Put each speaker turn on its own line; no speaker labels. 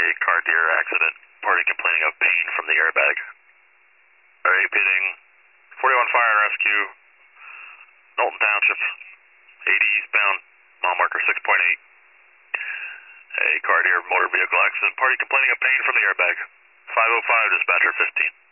car deer accident. Party complaining of pain from the airbag. Repeating. 41 Fire and Rescue. Knowlton Township. 80 eastbound. Mile marker 6.8. A car deer motor vehicle accident. Party complaining of pain from the airbag. 505 dispatcher 15.